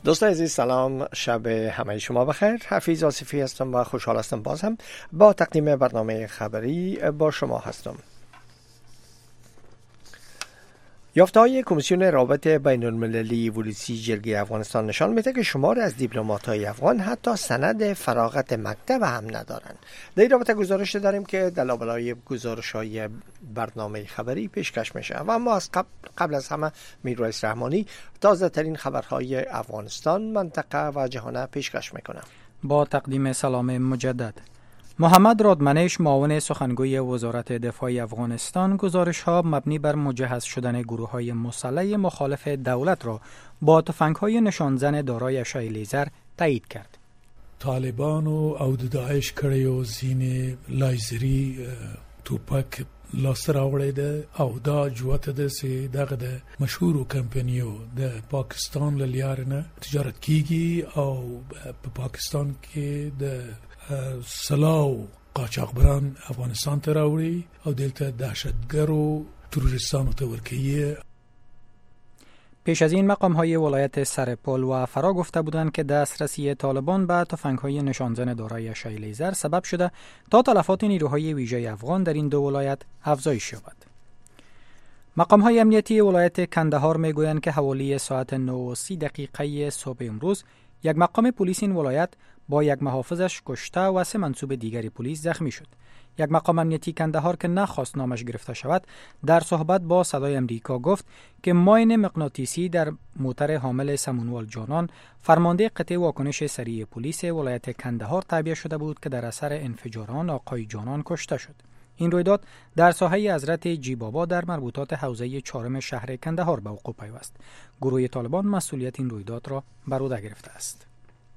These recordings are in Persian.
دوستان عزیز سلام، شب همه شما بخیر. حفیظ آصفی هستم و خوشحال هستم باز هم با تقدیم برنامه خبری با شما هستم. یافته‌های کمیسیون روابط بین المللی ولسی جرگه افغانستان نشان میده که شمار از دیپلمات‌های افغان حتی سند فراغت مکتب هم ندارند. در این رابطه گزارش داریم که در لابلای گزارش‌های برنامه خبری پیشکش میشه و اما از قبل از همه میرواعظ رحمانی تازه ترین خبرهای افغانستان، منطقه و جهان پیشکش میکنه. با تقدیم سلام مجدد. محمد رادمنش، معاون سخنگوی وزارت دفاع افغانستان، گزارش‌ها مبنی بر مجهز شدن گروه‌های مسلح مخالف دولت را با تفنگ‌های نشانزن دارای اشعه لیزر تایید کرد. طالبان او د داعش کړي او ځینې لایزري توپک لاسته راوړی ده او دا جوته ده چې دغه د مشهورو کمپنیو د پاکستان له لارې نه تجارت کیږي او په پاکستان کې د سلاو قاچاقبران افغانستان ته راوړي او دلته دهشتګرو تروریستانو ته ورکوي. پیش از این مقام‌های ولایت سرپل و فرا گفته بودند که دسترسی طالبان به تفنگ‌های نشانزن دارای اشعه لیزر سبب شده تا تلفات نیروهای ویژه افغان در این دو ولایت افزایش یابد. مقام‌های امنیتی ولایت کندهار می‌گویند که حوالی ساعت 9:30 صبح امروز یک مقام پلیس این ولایت با یک محافظش کشته و 3 منصوب دیگری پلیس زخمی شد. یک مقام امنیتی کندهار که نخواست نامش گرفته شود در صحبت با صدای امریکا گفت که ماین مغناطیسی در موتر حامل سمونوال جانان فرمانده قطع واکنش سریع پلیس ولایت کندهار تعبیه شده بود که در اثر انفجار آن آقای جانان کشته شد. این رویداد در ساحه حضرت جیبابا در مربوطات حوزه 4 شهر کندهار به وقوع پیوست. گروه طالبان مسئولیت این رویداد را بر عهده گرفته است.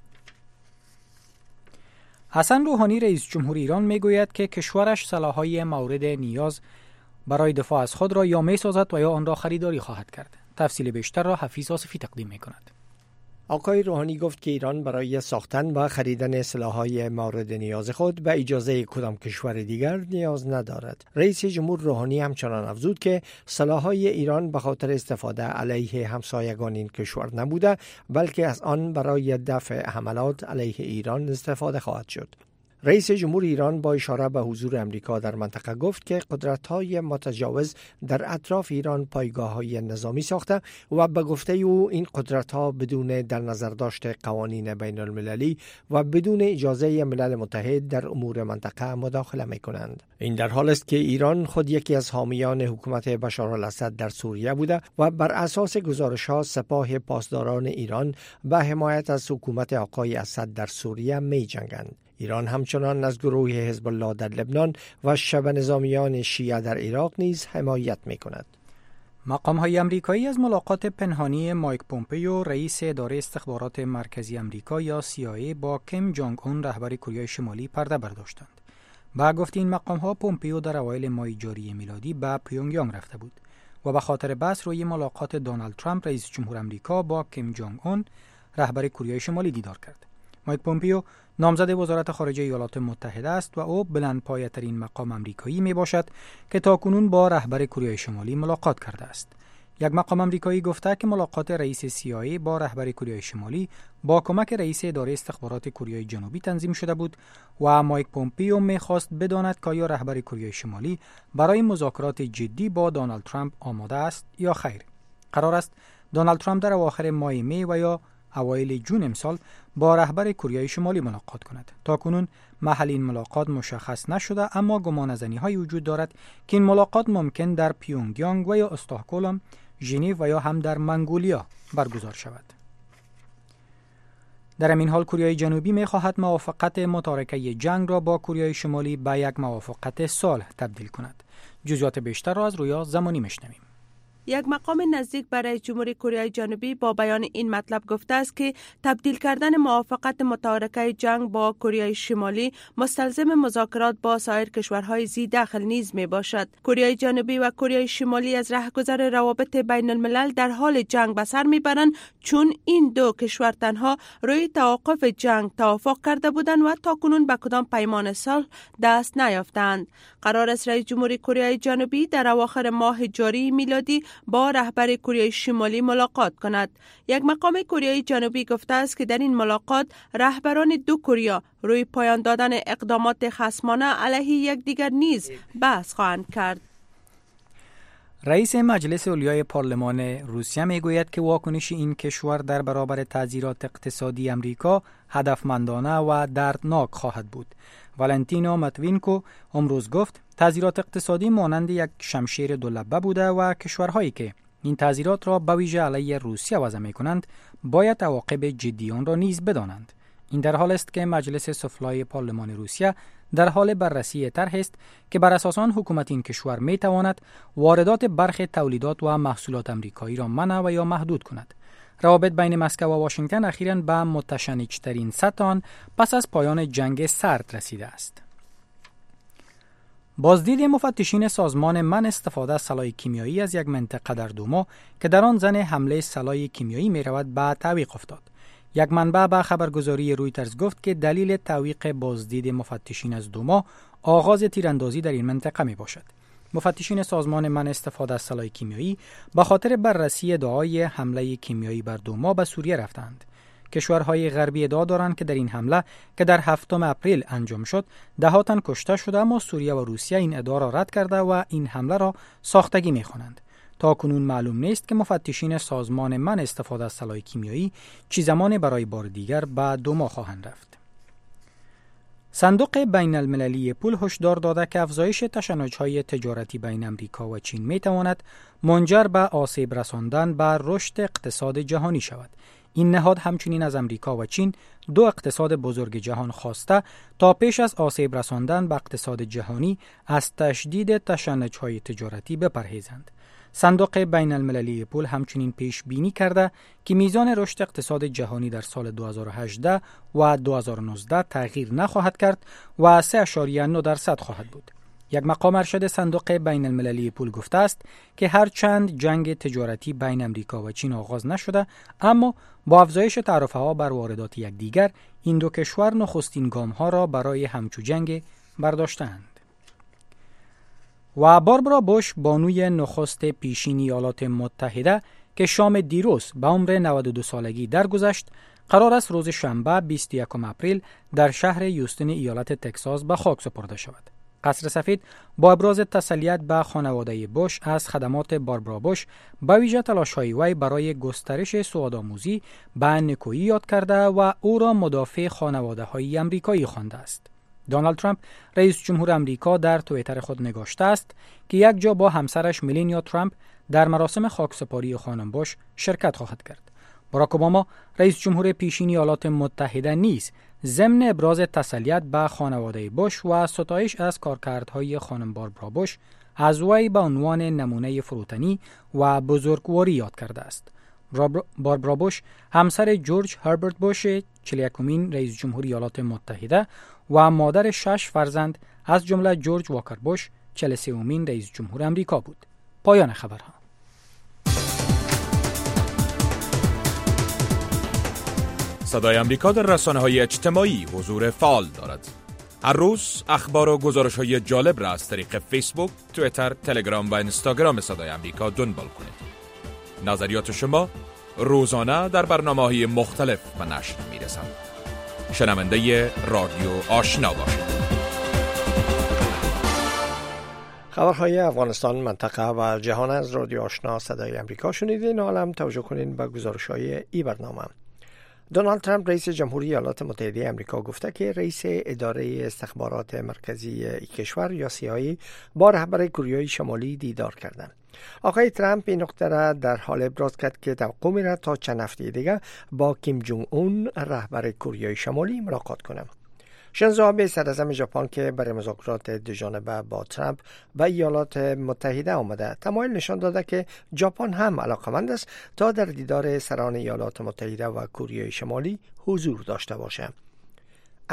حسن روحانی رئیس جمهور ایران میگوید که کشورش سلاح‌های مورد نیاز برای دفاع از خود را یا می‌سازد و یا آن را خریداری خواهد کرد. تفصیل بیشتر را حفیظ آصفی تقدیم می‌کند. آقای روحانی گفت که ایران برای ساختن و خریدن سلاح‌های مورد نیاز خود به اجازه کدام کشور دیگر نیاز ندارد. رئیس جمهور روحانی همچنان افزود که سلاح‌های ایران به خاطر استفاده علیه همسایگان این کشور نبوده، بلکه از آن برای دفع حملات علیه ایران استفاده خواهد شد. رئیس جمهور ایران با اشاره به حضور امریکا در منطقه گفت که قدرت‌های متجاوز در اطراف ایران پایگاه‌های نظامی ساخته و به گفته او این قدرت‌ها بدون در نظر داشت قوانین بین المللی و بدون اجازه ملل متحد در امور منطقه مداخله می‌کنند. این در حال است که ایران خود یکی از حامیان حکومت بشار الاسد در سوریه بوده و بر اساس گزارش‌ها سپاه پاسداران ایران به حمایت از حکومت آقای اسد در سوریه می‌جنگند. ایران همچنان از گروه حزب الله در لبنان و شبه نظامیان شیعه در عراق نیز حمایت می‌کند. مقام‌های آمریکایی از ملاقات پنهانی مایک پومپئو رئیس اداره استخبارات مرکزی آمریکا یا CIA با کیم جانگ اون رهبر کره شمالی پرده برداشتند. با گفته این مقام‌ها پومپئو در اوایل ماه جاری میلادی به پیونگیانگ رفته بود و به خاطر بحث روی ملاقات دونالد ترامپ رئیس جمهور آمریکا با کیم جانگ اون رهبر کره شمالی دیدار کرد. مایک پومپئو نامزد وزارت خارجه ایالات متحده است و او بلندپایه‌ترین مقام آمریکایی می باشد که تاکنون با رهبر کره شمالی ملاقات کرده است. یک مقام آمریکایی گفته که ملاقات رئیس CIA با رهبر کره شمالی با کمک رئیس اداره استخبارات کره جنوبی تنظیم شده بود و مایک پومپئو می‌خواست بداند که آیا رهبر کره شمالی برای مذاکرات جدی با دونالد ترامپ آماده است یا خیر. قرار است دونالد ترامپ در اواخر ماه می و یا اوایل جون امسال با رهبر کره شمالی ملاقات کند. تاکنون محل این ملاقات مشخص نشده، اما گمانه‌زنی‌هایی وجود دارد که این ملاقات ممکن در پیونگیانگ و یا استکهلم، ژنو و یا هم در منگولیا برگزار شود. در همین حال کره جنوبی می‌خواهد موافقت متارکه جنگ را با کره شمالی به یک موافقت صلح تبدیل کند. جزئیات بیشتر را از رویا زمانی میشنویم. یک مقام نزدیک به رئیس جمهور کره جنوبی با بیان این مطلب گفته است که تبدیل کردن موافقت متارکه جنگ با کره شمالی مستلزم مذاکرات با سایر کشورهای ذی دخل نیز می باشد. کره جنوبی و کره شمالی از رهگذر روابط بین الملل در حال جنگ به سر میبرند، چون این دو کشور تنها روی توقف جنگ توافق کرده بودند و تاکنون به کدام پیمان صلح دست نیافتند. قرار است رئیس جمهور کره جنوبی در اواخر ماه جاری میلادی با رهبر کره شمالی ملاقات کند. یک مقام کره جنوبی گفته است که در این ملاقات رهبران دو کره روی پایان دادن اقدامات خصمانه علیه یکدیگر نیز بحث خواهند کرد. رئیس مجلس علیای پارلمان روسیه میگوید که واکنش این کشور در برابر تعذیرات اقتصادی امریکا هدفمندانه و دردناک خواهد بود. والنتینا ماتوینکو امروز گفت تعذیرات اقتصادی مانند یک شمشیر دولبه بوده و کشورهایی که این تعذیرات را به ویژه علیه روسیه وضع می‌کنند باید عواقب جدی آن را نیز بدانند. این در حال است که مجلس سفلای پارلمان روسیه در حال بررسی طرحی است که بر اساس آن حکومت این کشور می‌تواند واردات برخی تولیدات و محصولات آمریکایی را منع و یا محدود کند. روابط بین مسکو و واشنگتن اخیراً به متشنج‌ترین سطح آن پس از پایان جنگ سرد رسیده است. بازدید مفتشین سازمان من استفاده از سلاح کیمیایی از یک منطقه در دوما که در آن زن حمله سلاح کیمیایی می‌رود به تعویق افتاد. یک منبع به خبرگزاری رویترز گفت که دلیل تعویق بازدید مفتشین از دوما آغاز تیراندازی در این منطقه می باشد. مفتشین سازمان من استفاده از سلاح کیمیایی به خاطر بررسی ادعای حمله کیمیایی بر دوما به سوریه رفتند. کشورهای غربی ادعا دارند که در این حمله که در 7 اپریل انجام شد ده تن کشته شده، اما سوریه و روسیه این ادعا را رد کرده و این حمله را ساختگی می خوانند. تا کنون معلوم نیست که مفتشین سازمان من استفاده از سلاح کیمیایی چه زمان برای بار دیگر به دوما خواهند رفت. صندوق بین المللی پول هشدار داده که افزایش تشنج‌های تجارتی بین امریکا و چین می‌تواند منجر به آسیب رساندن به رشد اقتصاد جهانی شود. این نهاد همچنین از امریکا و چین، دو اقتصاد بزرگ جهان، خواسته تا پیش از آسیب رساندن به اقتصاد جهانی از تشدید تشنج‌های تجارتی بپرهیزند. صندوق بین المللی پول همچنین پیش بینی کرده که میزان رشد اقتصاد جهانی در سال 2018 و 2019 تغییر نخواهد کرد و 3.9% خواهد بود. یک مقام ارشد صندوق بین المللی پول گفته است که هرچند جنگ تجارتی بین امریکا و چین آغاز نشده، اما با افزایش تعرفه‌ها بر واردات یکدیگر این دو کشور نخستین گام‌ها را برای همچو جنگ برداشتند. و باربارا بوش، بانوی نخست پیشین ایالات متحده که شام دیروز به عمر 92 سالگی درگذشت، قرار است روز شنبه 21 اپریل در شهر یوستن ایالت تگزاس به خاک سپرده شود. قصر سفید با ابراز تسلیت به خانواده بوش از خدمات باربارا بوش به ویژه تلاش‌های وی برای گسترش سوادآموزی به نکویی یاد کرده و او را مدافع خانواده‌های آمریکایی خوانده است. دونالد ترامپ رئیس جمهور آمریکا در توییتر خود نگاشته است که یک جا با همسرش ملانیا ترامپ در مراسم خاکسپاری خانم بوش شرکت خواهد کرد. باراک اوباما رئیس جمهور پیشین ایالات متحده نیز ضمن ابراز تسلیت به خانواده بوش و ستایش از کارکردهای خانم باربارا بوش از وی به عنوان نمونه فروتنی و بزرگواری یاد کرده است. باربارا بوش همسر جورج هربرت بوش 41مین رئیس جمهور ایالات متحده و مادر 6 فرزند از جمله جورج واکر بوش 43مین رئیس جمهور آمریکا بود. پایان خبرها. صدای آمریکا در رسانه‌های اجتماعی حضور فعال دارد. هر روز اخبار و گزارش‌های جالب را از طریق فیسبوک، توییتر، تلگرام و اینستاگرام صدای آمریکا دنبال کنید. نظریات شما روزانه در برنامه‌های مختلف به نشر می‌رسند. شنونده رادیو آشنا باشید. خبرهای افغانستان، منطقه و جهان از رادیو آشنا صدای آمریکا شنیدین. حالا توجه کنین به گزارش‌های این برنامه. دونالد ترامپ رئیس جمهوری ایالات متحده آمریکا گفته که رئیس اداره استخبارات مرکزی کشور یا CIA با رهبر کره شمالی دیدار کردند. آقای ترامپ این نکته را در حال ابراز کرد که توقع می‌رود تا چند هفته دیگر با کیم جونگ اون رهبر کره شمالی ملاقات کنند. شینزو آبه صدراعظم ژاپن که برای مذاکرات دوجانبه با ترامپ و ایالات متحده آمده، تمایل نشان داده که ژاپن هم علاقمند است تا در دیدار سران ایالات متحده و کره شمالی حضور داشته باشد.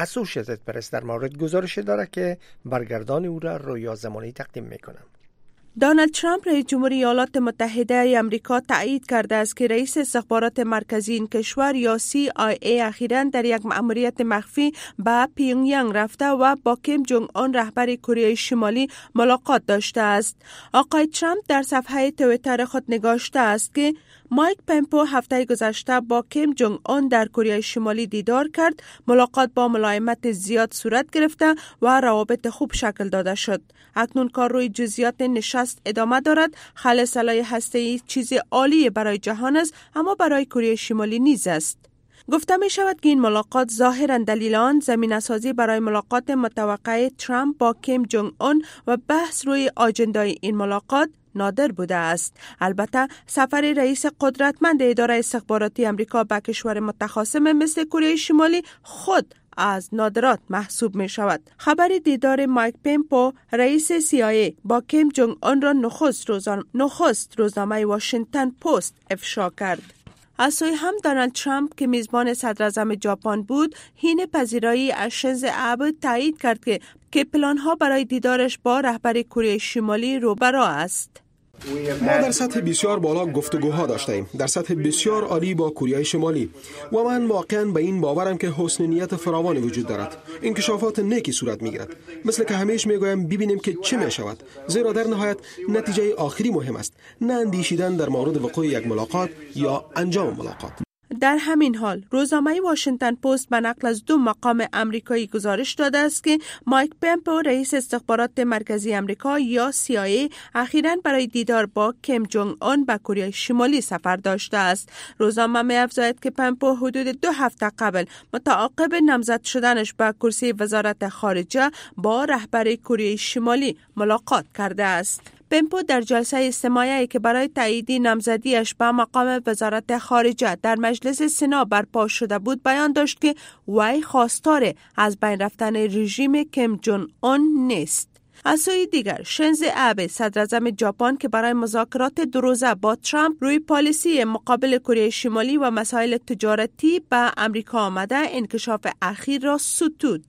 اسوشیتد پرس در مورد گزارش دارد که برگردان او را رویا زمانی تقدیم می‌کنم. دونالد ترامپ رئیس جمهوری ایالات متحده آمریکا تایید کرده است که رئیس استخبارات مرکزی این کشور یا CIA اخیراً در یک مأموریت مخفی به پیونگیانگ رفته و با کیم جونگ اون رهبر کره شمالی ملاقات داشته است. آقای ترامپ در صفحه توییتر خود نگاشته است که مایک پمپو هفته گذشته با کیم جونگ اون در کره شمالی دیدار کرد، ملاقات با ملایمت زیاد صورت گرفته و روابط خوب شکل داده شد. اکنون کار روی جزئیات نشست ادامه دارد. خلع سلاح هسته‌ای چیز عالی برای جهان است، اما برای کره شمالی نیز است. گفته می شود که این ملاقات ظاهراً دلیل آن زمینه‌سازی برای ملاقات متوقع ترامپ با کیم جونگ اون و بحث روی آجندای این ملاقات نادر بوده است. البته سفر رئیس قدرتمند اداره استخباراتی آمریکا به کشور متخاصم مثل کره شمالی خود از نادرات محسوب می شود. خبر دیدار مایک پمپو رئیس CIA با کیم جونگ اون را نخست روزنامه واشنگتن پست افشا کرد. از سوی هم دونالد ترامپ که میزبان صدراعظم ژاپن بود، حین پذیرایی از شینزو آبه تایید کرد که پلان‌ها برای دیدارش با رهبر کره شمالی روبرو است. ما در سطح بسیار بالا گفتگوها داشتیم، در سطح بسیار عالی با کره شمالی، و من واقعا به این باورم که حسن نیت فراوانی وجود دارد. انکشافات نیکی صورت میگیرد. مثل که همیشه میگویم ببینیم که چه می شود، زیرا در نهایت نتیجه آخری مهم است، نه اندیشیدن در مورد وقوع یک ملاقات یا انجام ملاقات. در همین حال روزنامه واشنگتن پست به نقل از 2 مقام آمریکایی گزارش داده است که مایک پمپو رئیس استخبارات مرکزی آمریکا یا CIA اخیراً برای دیدار با کیم جونگ اون به کره شمالی سفر داشته است. روزنامه می‌افزاید که پمپو حدود 2 هفته قبل متعاقب نامزد شدنش به کرسی وزارت خارجه با رهبر کره شمالی ملاقات کرده است. پمپو در جلسه استماعی که برای تایید نامزدیش به مقام وزارت خارجه در مجلس سنا برپا شده بود بیان داشت که وی خواستار از بین رفتن رژیم کیم جونگ اون نیست. از سوی دیگر شینزو آبه صدراعظم ژاپن که برای مذاکرات 2 روزه با ترامپ روی پالیسی مقابل کره شمالی و مسائل تجارتی به امریکا آمده، انکشاف اخیر را ستود.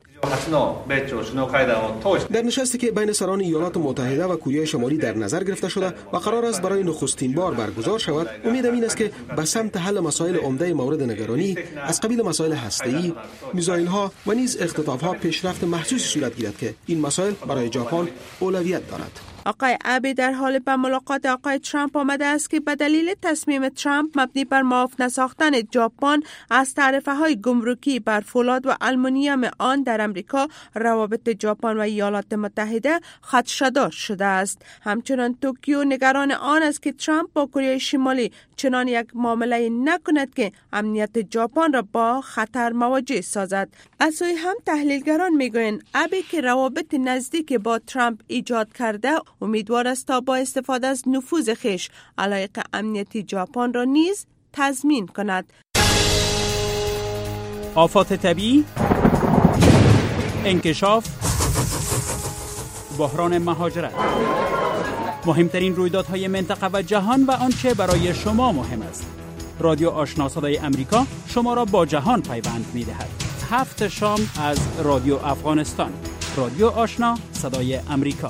در نشستی که بین سران ایالات متحده و کره شمالی در نظر گرفته شده و قرار است برای نخستین بار برگزار شود، امیدم این است که به سمت حل مسائل عمده مورد نگرانی از قبیل مسائل هسته‌ای، میزایل‌ها و نیز اختطاف‌ها پیشرفت محسوسی صورت گیرد که این مسائل برای ژاپن اولویت دارد. آقای آبه در حال به ملاقات آقای ترامپ آمده است که به دلیل تصمیم ترامپ مبنی بر معاف نساختن ژاپن از تعرفه‌های گمرکی بر فولاد و آلومینیوم آن در امریکا، روابط ژاپن و ایالات متحده خدشه‌دار شده است. همچنان توکیو نگران آن است که ترامپ با کره شمالی چنان یک معامله نکند که امنیت ژاپن را با خطر مواجه سازد. از سوی هم تحلیلگران میگویند آبه که روابط نزدیک با ترامپ ایجاد کرده، امیدوار است تا با استفاده از نفوذ خویش علایق امنیتی ژاپن را نیز تضمین کند. آفات طبیعی، انکشاف، بحران مهاجرت، مهمترین رویدادهای منطقه و جهان و آنچه برای شما مهم است. رادیو آشنا صدای امریکا شما را با جهان پیوند می‌دهد. 7 شام از رادیو افغانستان. رادیو آشنا صدای امریکا.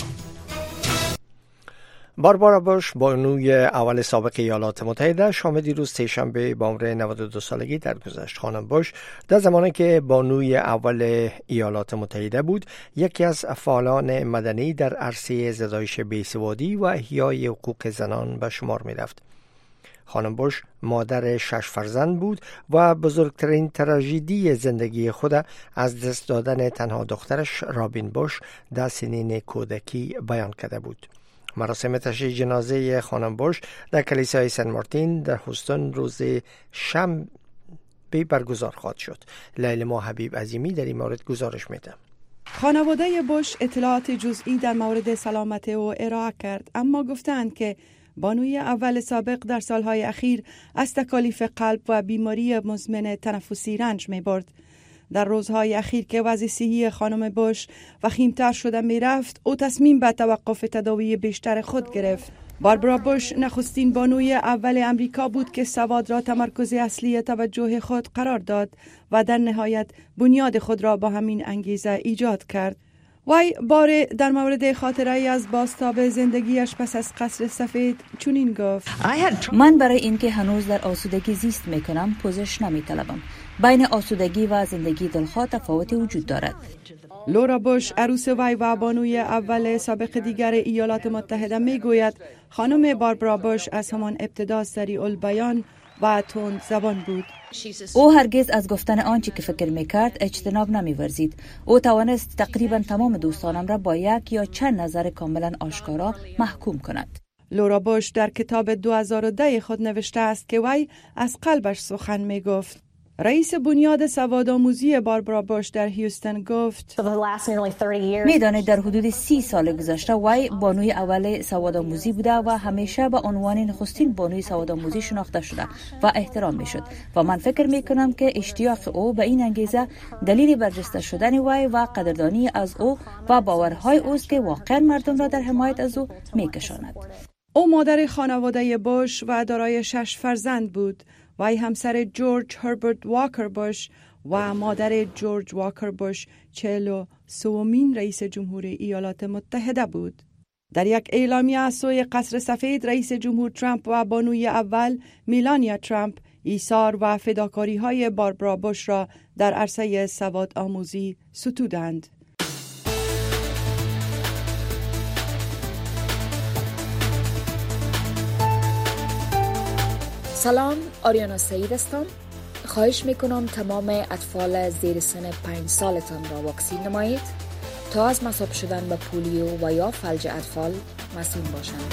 باربارا بوش، بانوی اول سابق ایالات متحده، شام دیروز سه‌شنبه به عمر 92 سالگی درگذشت. خانم بوش در زمانی که بانوی اول ایالات متحده بود، یکی از فعالان مدنی در عرصه زدایش بیسوادی و احیای حقوق زنان به شمار می رفت. خانم بوش مادر 6 فرزند بود و بزرگترین تراژدی زندگی خود از دست دادن تنها دخترش رابین بوش در سنین کودکی بیان کرده بود. مراسم تشییع جنازه خانم بوش در کلیسای سن مارتین در هوستون روز شنبه برگزار خواهد شد. لیلا حبیب عظیمی در این مورد گزارش میده. خانواده بوش اطلاعات جزئی در مورد سلامت او ارائه کرد، اما گفتند که بانوی اول سابق در سالهای اخیر از تکالیف قلب و بیماری مزمن تنفسی رنج می برد. در روزهای اخیر که وضع صحی خانم بوش وخیمتر شده می رفت، او تصمیم به توقف تداوی بیشتر خود گرفت. باربارا بوش نخستین بانوی اول امریکا بود که سواد را تمرکز اصلی توجه خود قرار داد و در نهایت بنیاد خود را با همین انگیزه ایجاد کرد. وی باره در مورد خاطره ای از بازتاب زندگیش پس از قصر سفید چنین گفت: من برای اینکه هنوز در آسودگی زیست میکنم پوزش نمیطلبم. بین آسودگی و زندگی دلخواه تفاوتی وجود دارد. لورا بوش عروس وی و بانوی اول سابق دیگر ایالات متحده میگوید خانم باربرا بوش از همان ابتدا سریع البیان و تند زبان بود. او هرگز از گفتن آنچه که فکر میکرد اجتناب نمیورزید. او توانست تقریبا تمام دوستانم را با یک یا چند نظر کاملا آشکارا محکوم کند. لورا بوش در کتاب 2010 خود نوشته است که وی از قلبش سخن میگفت. رئیس بنیاد سوادآموزی باربرا بوش در هیوستن گفت: میدانید در حدود 30 سال گذشته وی بانوی اول سوادآموزی بوده و همیشه به عنوان نخستین بانوی سوادآموزی شناخته شده و احترام میشد و من فکر میکنم که اشتیاق او به این انگیزه دلیل برجسته شدن وی و قدردانی از او و باورهای اوست که واقعا مردم را در حمایت از او میکشاند. او مادر خانواده بوش و دارای 6 فرزند بود. وی همسر جورج هربرت واکر بوش و مادر جورج واکر بوش 43مین رئیس جمهوری ایالات متحده بود. در یک اعلامیه از سوی قصر سفید رئیس جمهور ترامپ و بانوی اول میلانیا ترامپ ایثار و فداکاری های باربرا بوش را در عرصه سواد آموزی ستودند. سلام، آریانا سعید هستم. خواهش میکنم تمام اطفال زیر سن 5 سالتان را واکسین نمایید تا از مصاب شدن به پولیو و یا فلج اطفال مسئول باشند.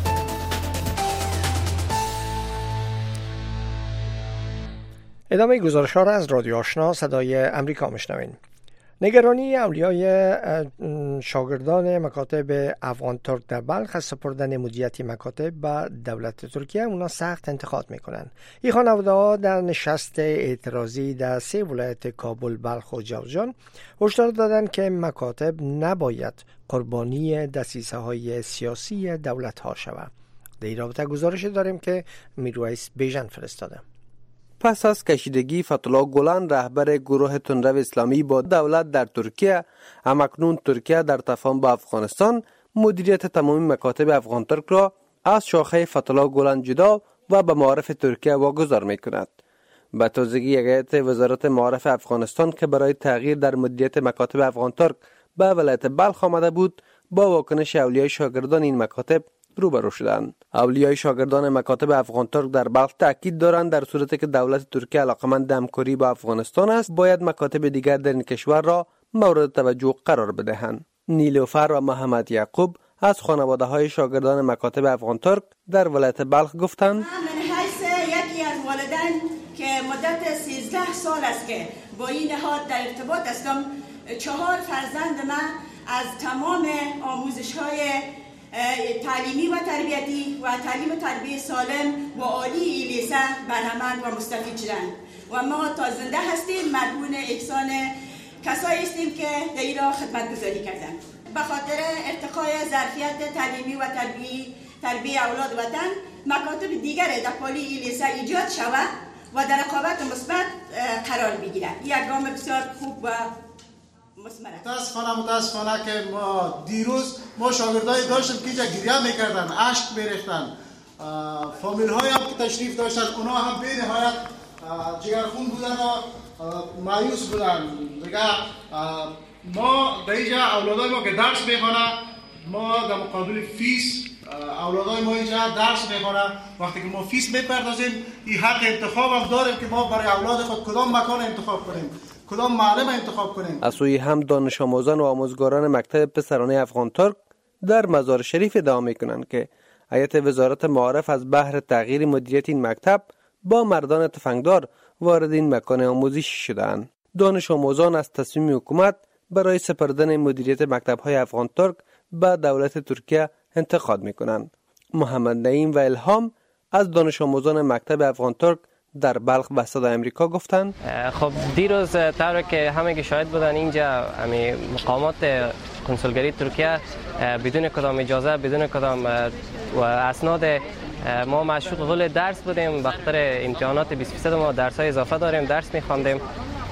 ادامه گزارش‌ها را از رادیو آشنا صدای امریکا میشنوین. نگرانی اولیای شاگردان مکاتب افغان ترک در بلخ از سپردن مدیریت مکاتب به دولت ترکیه اونا سخت انتقاد میکنن. این خانواده‌ها در نشست اعتراضی در 3 ولایت کابل، بلخ و جوزجان هشدار دادند که مکاتب نباید قربانی دسیسه‌های سیاسی دولت‌ها شود. در این رابطه گزارش داریم که میرویس بیژن فرستاده. پس از کشیدگی فتح‌الله گلن رهبر گروه تندرو اسلامی با دولت در ترکیه، همکنون ترکیه در تفاهم با افغانستان مدیریت تمامی مکاتب افغان ترک را از شاخه فتح‌الله گلن جدا و به معارف ترکیه واگذار می‌کند. به تازگی یک هیئت وزارت معارف افغانستان که برای تغییر در مدیریت مکاتب افغان ترک به ولایت بلخ آمده بود، با واکنش اولیای شاگردان این مکاتب روبرو شدند. اولیای شاگردان مکاتب افغان ترک در بلخ تاکید دارند در صورتی که دولت ترکیه علاقمند همکاری با افغانستان است، باید مکاتب دیگر در این کشور را مورد توجه قرار بدهند. نیلوفر و محمد یعقوب از خانواده‌های شاگردان مکاتب افغان ترک در ولایت بلخ گفتند: من حیث یکی از والدین که مدت 13 سال است که با این نهاد در ارتباط هستم، 4 فرزند من از تمام آموزش‌های تعلیمی و تربیتی و تعلیم و تربیت سالم و عالی لیسه بهره‌مند و مستفید شدند و ما تا زنده هستیم مدیون احسان کسایی هستیم که در ایران خدمت گذاری کردند. به خاطر ارتقای ظرفیت تعلیمی و تربیت اولاد وطن مکاتب دیگر در پالی لیسه ایجاد شود و در رقابت مثبت قرار بگیرد. یک گام بسیار خوب و متاسفانه که ما دیروز شاگردایی داشتیم که اینجا گریه میکردن، اشک میریختن. فامیل های هم که تشریف داشتن اونا هم به نهایت جگرخون بودن و مایوس بودن. دیگه ما در اینجا اولادای ما که درس میخوانن، ما در مقابل فیس اولادای ما اینجا درس میخوانن. وقتی که ما فیس میپردازیم این حق انتخاب هم داریم که ما برای اولاد خود کدام مکان انتخاب کنیم، کدام معلم انتخاب کنیم. از سوی هم دانش آموزان و آموزگاران مکتب پسرانه افغان ترک در مزار شریف ادعا میکنند که هیئت وزارت معارف از بهر تغییر مدیریت این مکتب با مردان تفنگدار وارد این مکان آموزشی شدند. دانش آموزان از تصمیم حکومت برای سپردن مدیریت مکتب‌های افغان ترک به دولت ترکیه انتقاد میکنند. محمد نعیم و الهام از دانش آموزان مکتب افغان ترک در بلخ به صدای امریکا گفتند: خب دیروز طوری که همه که شاهد بودن اینجا مقامات کنسولگری ترکیه بدون کدام اجازه، بدون کدام و اسناد ما مشغول درس بودیم. به خاطر امتحانات 20% ما درس‌های اضافه داریم، درس می‌خواندیم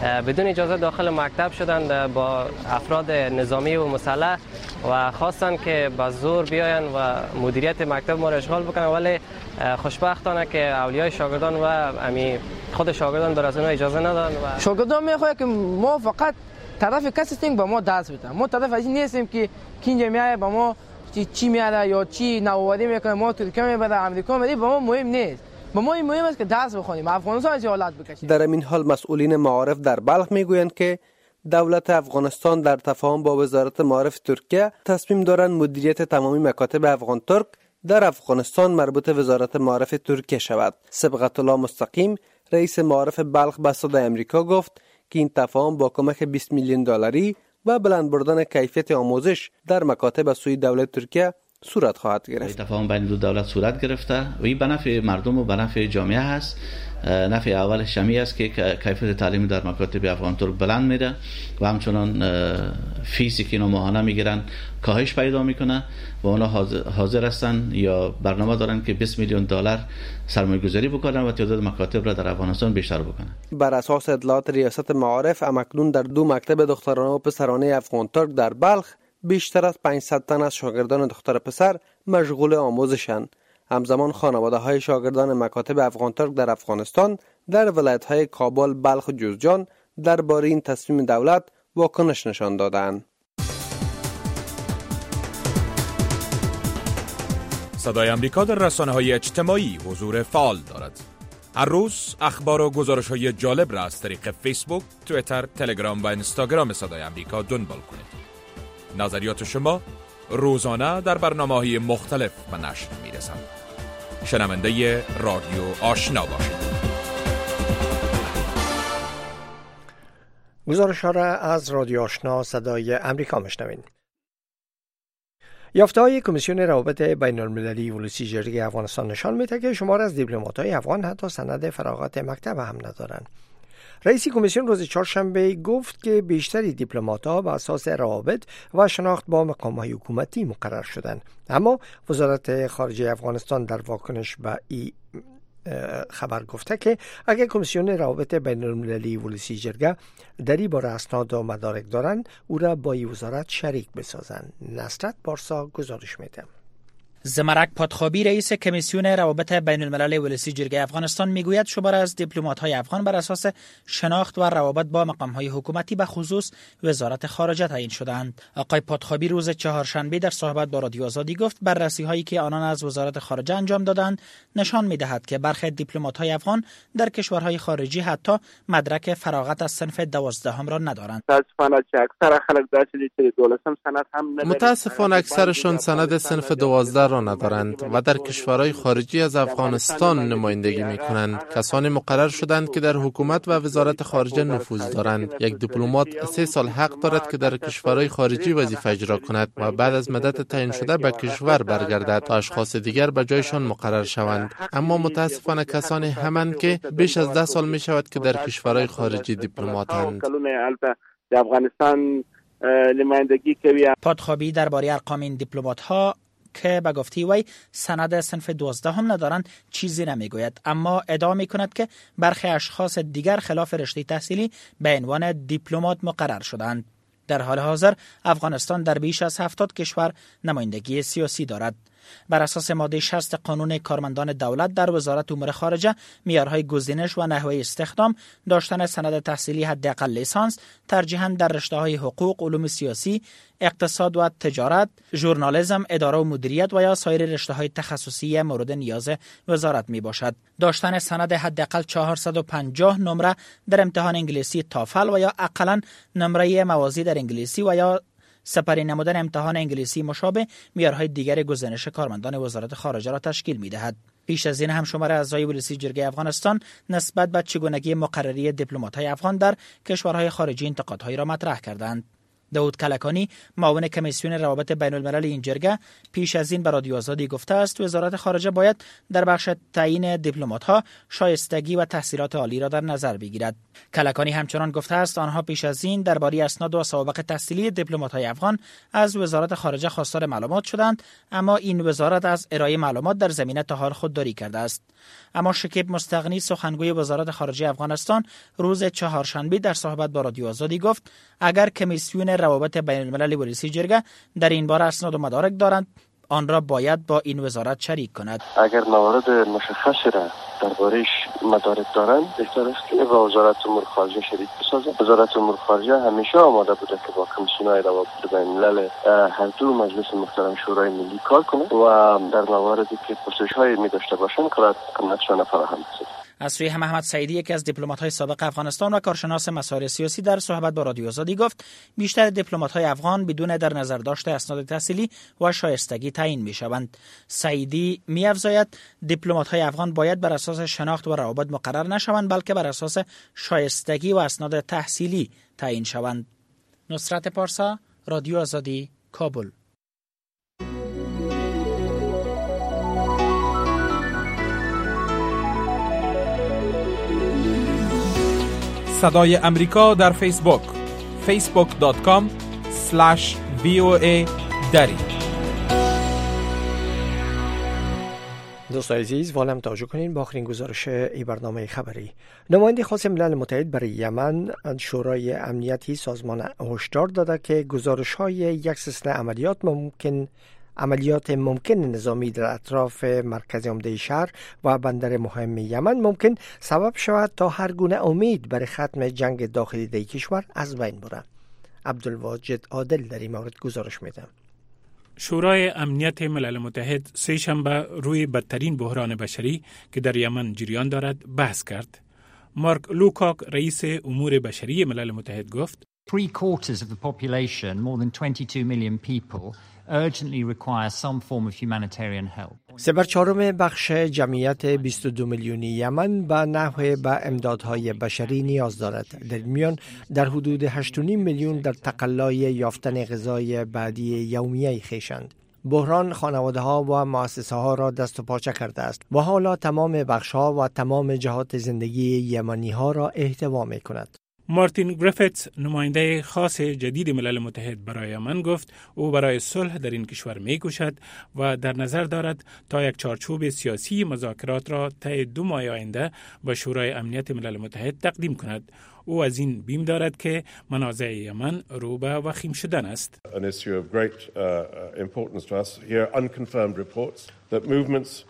بدون اجازه داخل مکتب شدند با افراد نظامی و مسلح و خواستن که با زور بیاین و مدیریت مکتب ما را اشغال بکنن، ولی خوشبختانه که اولیای شاگردان و خود شاگردان بر از اونها اجازه ندادن و شاگردان میخواد که ما فقط طرف کسی هستیم با ما درس بدن. ما طرف از این نیستیم که اینجا میایه با ما چی میاره یا چی نوآوری میکنه، ما ترکیه میبره امریکا میبره، با ما مهم نیست. با ما این مهم است که درس بخونیم، افغانستان از حالت بکشیم. در این حال مسئولین معارف در بلخ میگویند که دولت افغانستان در تفاهم با وزارت معارف ترکیه تصمیم دارند مدیریت تمامی مکاتب افغان ترک در افغانستان مربوط وزارت معارف ترکیه شود. صبغت الله مستقیم رئیس معارف بلخ به صدای آمریکا گفت که این تفاهم با کمک 20 میلیون دلاری و بلند بردن کیفیت آموزش در مکاتب از سوی دولت ترکیه صورت خواهد گرفت. تفاهم بین دو دولت صورت گرفته و این به نفع مردم و به نفع جامعه هست. نفع اول شمی است که کیفیت تعلیم در مکاتب افغان ترک بلند میره و همچنان فیسی که اینا ماهانه میگیرن کاهش پیدا میکنه و اونا حاضر هستن یا برنامه دارن که 20 میلیون دلار سرمایه گذاری بکنن و تعداد مکاتب را در افغانستان بیشتر بکنن. بر اساس اطلاعات ریاست معارف اکنون در 2 مکتب دخترانه و پسرانه افغان ترک در بلخ بیشتر از 500 تن از شاگردان دختر پسر مشغول آموزشند. همزمان خانواده های شاگردان مکاتب افغان ترک در افغانستان در ولایت های کابل، بلخ و جوزجان درباره این تصمیم دولت واکنش نشان دادند. صدای آمریکا در رسانه‌های اجتماعی حضور فعال دارد. هر روز اخبار و گزارش‌های جالب را از طریق فیسبوک، توییتر، تلگرام و اینستاگرام صدای آمریکا دنبال کنید. نظریات شما روزانه در برنامه‌های مختلف به نشر می‌رسند. شنونده رادیو آشنا باشید. گزارش‌ها را از رادیو آشنا صدای آمریکا میشنوید. یافته‌های کمیسیون روابط بین‌المللی ولسی جرگه افغانستان نشان می‌دهد که شمار از دیپلمات‌های افغان حتی سند فراغت مکتب هم ندارند. رئیس کمیسیون روز چهارشنبه گفت که بیشتری دیپلمات‌ها بر اساس روابط و شناخت با مقام‌های حکومتی مقرر شدند، اما وزارت خارجه افغانستان در واکنش به این خبر گفته که اگر کمیسیون روابط بین‌المللی ولسی جرگه در این باره اسناد و مدارک دارند او را با این وزارت شریک بسازند. نصرت پارسا گزارش میده. زمرک پادخابی رئیس کمیسیون روابط بین الملل ولسی جرگه افغانستان میگوید شمار از دیپلمات‌های افغان بر اساس شناخت و روابط با مقام‌های حکومتی به خصوص وزارت خارجه تعیین شدند. آقای پادخابی روز چهارشنبه در صحبت با رادیو آزادی گفت بررسی‌هایی که آنان از وزارت خارجه انجام دادند نشان می‌دهد که برخی دیپلمات‌های افغان در کشورهای خارجی حتی مدرک فراغت از صنف 12 را ندارند. متاسفانه اکثرشان سند صنف 12 را ندارند و در کشورهای خارجی از افغانستان نمایندگی می کنند. کسانی مقرر شدند که در حکومت و وزارت خارجه نفوذ دارند. یک دیپلمات 3 سال حق دارد که در کشورهای خارجی وظیفه اجرا کند و بعد از مدت تعیین شده به کشور برگردد تا اشخاص دیگر به جایشان مقرر شوند. اما متاسفانه کسانی همند که بیش از 10 سال می شود که در کشورهای خارجی دیپلماتند. پادخابی درباره ارقام این دیپلمات‌ها که به گفته وی سند صنف 12 هم ندارند چیزی نمیگوید، اما ادعا میکند که برخی اشخاص دیگر خلاف رشته تحصیلی به عنوان دیپلمات مقرر شدند. در حال حاضر افغانستان در بیش از 70 کشور نمایندگی سیاسی دارد. بر اساس ماده 60 قانون کارمندان دولت در وزارت امور خارجه معیارهای گزینش و نحوه استخدام داشتن سند تحصیلی حداقل لیسانس ترجیحاً در رشته‌های حقوق، علوم سیاسی، اقتصاد و تجارت، ژورنالیسم، اداره و مدیریت و یا سایر رشته‌های تخصصی مورد نیاز وزارت میباشد. داشتن سند حداقل 450 نمره در امتحان انگلیسی تافل و یا اقلاً نمره موازی در انگلیسی و یا سپری نمودن امتحان انگلیسی مشابه معیارهای دیگر گزینش کارمندان وزارت خارجه را تشکیل می‌دهد. پیش از این هم شمار اعضای ولسی جرگه افغانستان نسبت به چگونگی مقرری دیپلمات‌های افغان در کشورهای خارجی انتقادهایی را مطرح کردند. داود کلکانی معاون کمیسیون روابط بین الملل این جرگه پیش از این به رادیو آزادی گفته است وزارت خارجه باید در بخش تعیین دیپلمات‌ها شایستگی و تحصیلات عالی را در نظر بگیرد. کلکانی همچنان گفته است آنها پیش از این درباره اسناد و سوابق تحصیلی دیپلمات‌های افغان از وزارت خارجه خواستار معلومات شدند، اما این وزارت از ارائه معلومات در زمینه تا حال خودداری کرده است. اما شکیب مستغنی سخنگوی وزارت خارجه افغانستان روز چهارشنبه در صحبت با رادیو آزادی گفت اگر کمیسیون روابط بین المللی ولسی جرگه در این باره اسناد و مدارک دارند آن را باید با این وزارت شریک کند. اگر موارد مشخصی را درباره‌اش مدارک دارند بهتر است که با وزارت امور خارجه شریک بسازند. وزارت امور خارجه همیشه آماده بوده که با کمیسیون‌های روابط بین الملل هر دو مجلس محترم شورای ملی کار کنند و در مواردی که پرسش‌هایی می‌داشته باشند کمکشان فراهم کنند. از سوی هم احمد سعیدی یکی از دیپلمات‌های سابق افغانستان و کارشناس مسائل سیاسی در صحبت با رادیو آزادی گفت بیشتر دیپلمات‌های افغان بدون در نظر داشته اسناد تحصیلی و شایستگی تعیین می‌شوند. سعیدی می‌افزاید دیپلمات‌های افغان باید بر اساس شناخت و روابط مقرر نشوند بلکه بر اساس شایستگی و اسناد تحصیلی تعیین شوند. نصرت پارسا، رادیو آزادی، کابل. صدای امریکا در فیسبوک facebook.com/VOA دری. دوستان عزیز والم توجه کنین با آخرین گزارش ای برنامه خبری. نماینده خاص ملل متحد برای یمن شورای امنیتی سازمان هشدار داده که گزارش‌های یک سلسله عملیات ممکن نظامی در اطراف مرکز عمده شهر و بندر مهم یمن ممکن سبب شود تا هر گونه امید برای ختم جنگ داخلی در کشور از بین بره. عبدالواجد عادل در این مورد گزارش میده. شورای امنیت ملل متحد سه شنبه روی بدترین بحران بشری که در یمن جریان دارد بحث کرد. مارک لوکاک رئیس امور بشری ملل متحد گفت 3/4 of the population, more than 22 million people, urgently require some form of humanitarian help. 3/4 بخش جمعیت 22 میلیونی یمن به نحو به امدادهای بشری نیاز دارد. در میان در حدود 8.5 میلیون در تقلای یافتن غذای بعدی یومیه خویشند. بحران خانواده ها و مؤسسه ها را دست و پاچه کرده است و حالا تمام بخش ها و تمام جهات زندگی یمنی ها را احتوا می کند. مارتین گریفتس نماینده خاص جدید ملل متحد برای یمن گفت او برای صلح در این کشور می‌کوشد و در نظر دارد تا یک چارچوب سیاسی مذاکرات را طی 2 ماه آینده به شورای امنیت ملل متحد تقدیم کند. او از این بیم دارد که منازع یمن رو به وخیم شدن است. An issue of great importance to us here, unconfirmed reports that movements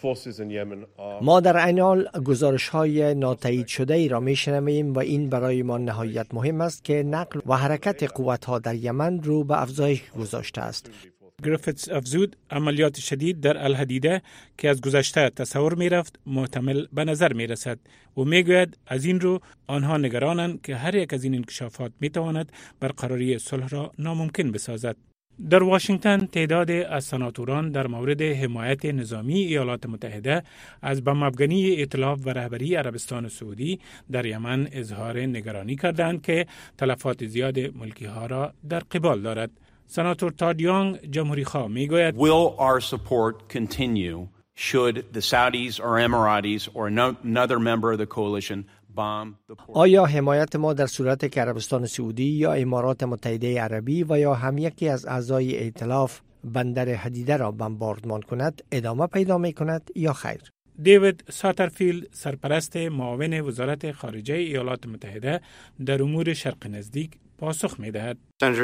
ما در عین حال گزارش‌های ناتایید شده ای را می‌شنویم و این برای ما نهایت مهم است که نقل و حرکت قوت‌ها در یمن رو به افزایش گذاشته است. گریفتس افزود عملیات شدید در الحدیده که از گذشته تصور می‌رفت محتمل به نظر می‌رسد و می‌گوید از این رو آنها نگرانند که هر یک از این انکشافات می‌تواند برقراری صلح را ناممکن بسازد. در واشنگتن تعداد از سناتوران در مورد حمایت نظامی ایالات متحده از بم افکنی ائتلاف و رهبری عربستان سعودی در یمن اظهار نگرانی کردند که تلفات زیاد ملکی ها را در قبال دارد. سناتور تاد یانگ جمهوری خواه میگوید Will our support continue should the Saudis or Emiratis or another member of the coalition آیا حمایت ما در صورت که عربستان سعودی یا امارات متحده عربی و یا هم یکی از اعضای ائتلاف بندر حدیده را بمباردمان کند ادامه پیدا می کند یا خیر؟ دیوید ساترفیلد سرپرست معاون وزارت خارجه ایالات متحده در امور شرق نزدیک پاسخ می دهد.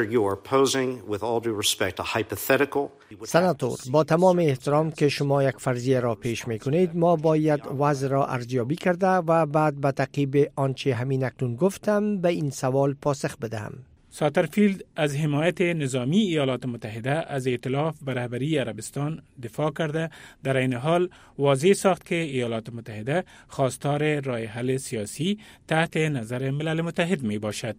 سناتور، با تمام احترام که شما یک فرضیه را پیش می کنید، ما باید وضع را ارزیابی کرده و بعد به تعقیب آنچه همین اکنون گفتم به این سوال پاسخ بدهم. ساترفیلد از حمایت نظامی ایالات متحده از ائتلاف به رهبری عربستان دفاع کرده، در این حال واضح ساخت که ایالات متحده خواستار راه حل سیاسی تحت نظر ملل متحد می باشد.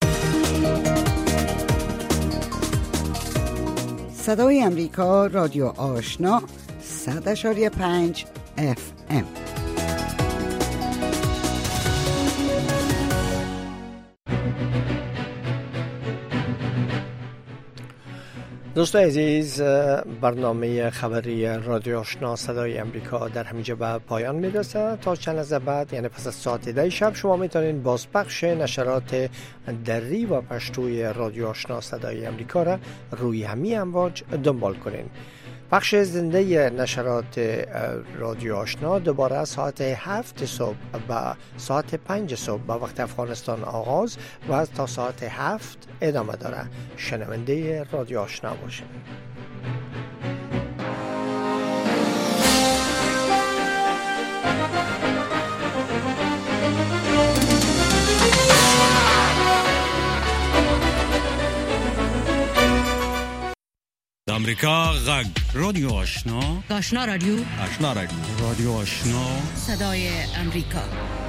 صدای امریکا، رادیو آشنا، 100.5 FM. دوستان عزیز، برنامه خبری رادیو آشنا صدای امریکا در همینجا به پایان میرسه. تا چند لحظه بعد، یعنی پس از ساعت 10 شب، شما میتونین بازپخش نشرات دری و پشتوی رادیو آشنا صدای امریکا را روی همین امواج دنبال کنین. بخش زنده نشرات رادیو آشنا دوباره ساعت 7 صبح به ساعت 5 صبح به وقت افغانستان آغاز و تا ساعت 7 ادامه داره. شنونده رادیو آشنا باشین. امریکا غږ رادیو آشنا رادیو رادیو آشنا صدای امریکا.